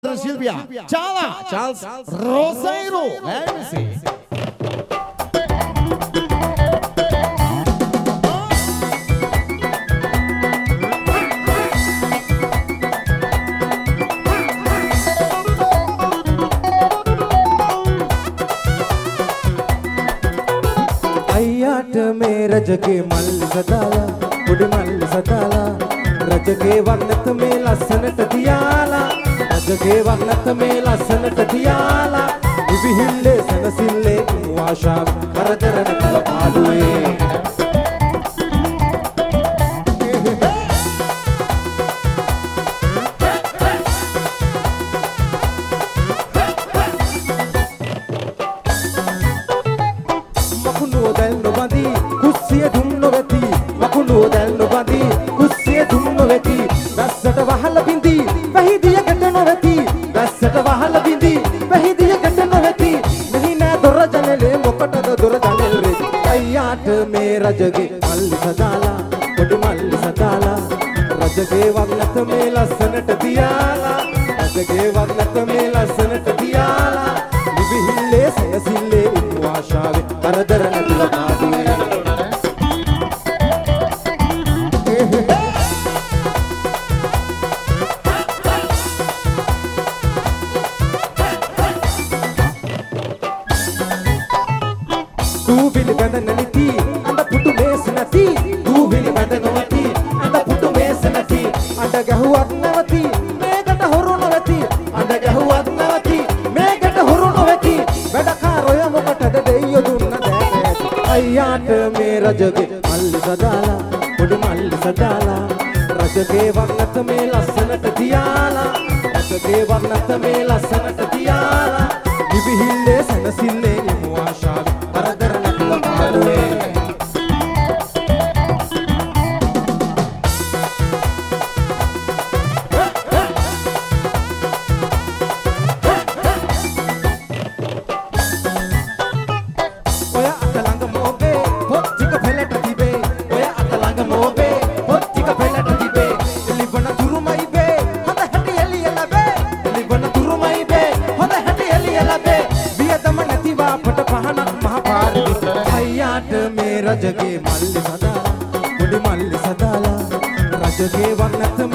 Silvia, Chala, Charles, Rosairo, MC. අයියාට මේ රජගේ මල්ලි සදාලා පොඩි මල්ලි සදාලා රජගේ වන්නත මේ ලස්සනට තියාලා රජගේ වන්නත මේ ලස්සනට තියාලා විවිහිල්ලේ සනසිල්ලේ වාශා කරදරන කල පාඩුවේ රජගේ මල්ලි සදාලා පොඩි මල්ලි සදාලා රජගේ වන්නත මේ ලස්සනට තියාලා රජගේ වන්නත මේ ලස්සනට තියාලා විවිහිල්ලේ සයසිල්ලේ වාශාවේ කරදර නැතුව පාඩුවේ රජගේ මල්ලි සදාලා පොඩි මල්ලි සදාලා රජගේ වන්නත මේ ලස්සනට තියාලා රජගේ වන්නත මේ ලස්සනට තියාලා විවිහිල්ලේ සනසිල්ලේ වාශාවේ කරදර නැතුව පාඩුවේ රජගේ මල්ලි සදාලා පොඩි මල්ලි සදාලා රජගේ වන්නත